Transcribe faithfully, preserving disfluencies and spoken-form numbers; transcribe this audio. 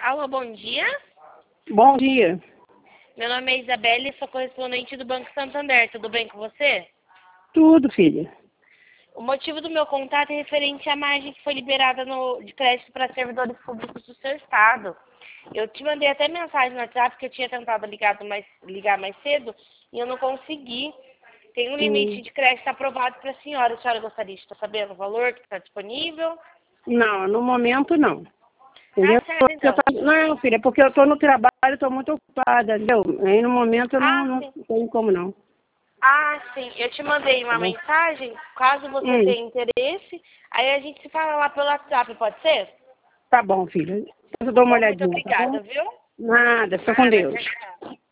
Alô, bom dia. Bom dia. Meu nome é Isabelle e sou correspondente do Banco Santander. Tudo bem com você? Tudo, filha. O motivo do meu contato é referente à margem que foi liberada no, de crédito para servidores públicos do seu estado. Eu te mandei até mensagem no WhatsApp que eu tinha tentado ligar mais, ligar mais cedo e eu não consegui. Tem um limite Hum. de crédito aprovado para a senhora. A senhora gostaria de estar sabendo o valor que está disponível? Não, no momento não. Tá Entendeu? certo, Porque eu então. tô- Não, filha, porque eu estou no trabalho, estou muito ocupada, entendeu? Aí no momento eu não, Ah, não sim. tenho como não. Ah, sim. Eu te mandei Tá uma bom? mensagem, caso você Hum, tenha interesse, aí a gente se fala lá pelo WhatsApp, pode ser? tá bom, filha. Depois eu Tá dou uma bom? Muito olhadinha, tá bom? obrigada, viu? Nada, fica com Nada, Deus. tchau, tchau.